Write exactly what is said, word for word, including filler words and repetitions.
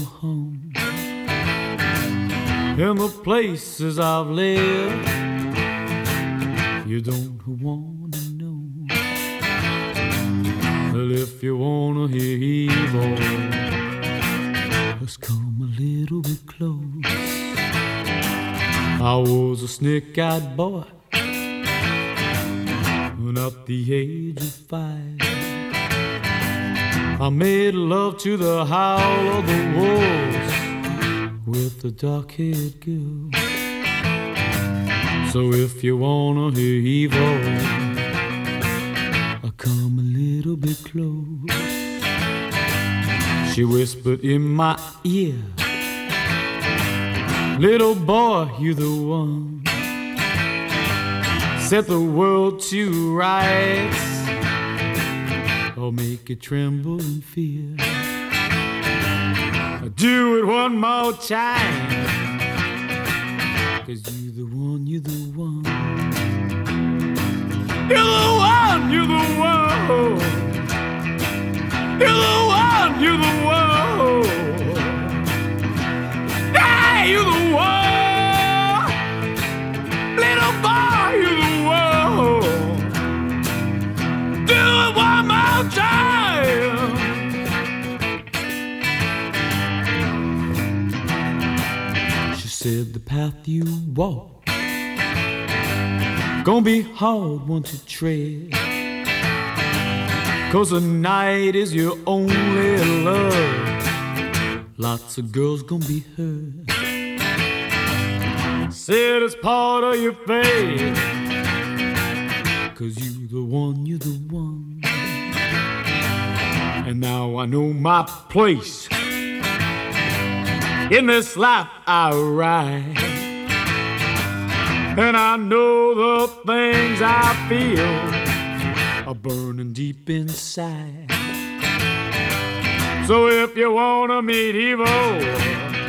home. In the places I've lived, you don't wanna know. Well, if you wanna hear evil, let's come a little bit close. I was a snake-eyed boy when at the age of five I made love to the howl of the wolves with the dark-haired girl. So if you wanna hear evil, I come a little bit close. She whispered in my ear, little boy, you the one, set the world to rights, or make it tremble in fear. Do it one more time, 'cause you the one, you the one, you're the one, you're the one, you're the one, you're the one, hey, you're the one, little boy, you're the one. Do it one more time. She said the path you walk gonna be hard one to tread, 'cause the night is your only love. Lots of girls gonna be hurt. Said it's part of your fate, 'cause you the one, you the one. And now I know my place in this life I ride, and I know the things I feel are burning deep inside. So if you wanna meet evil,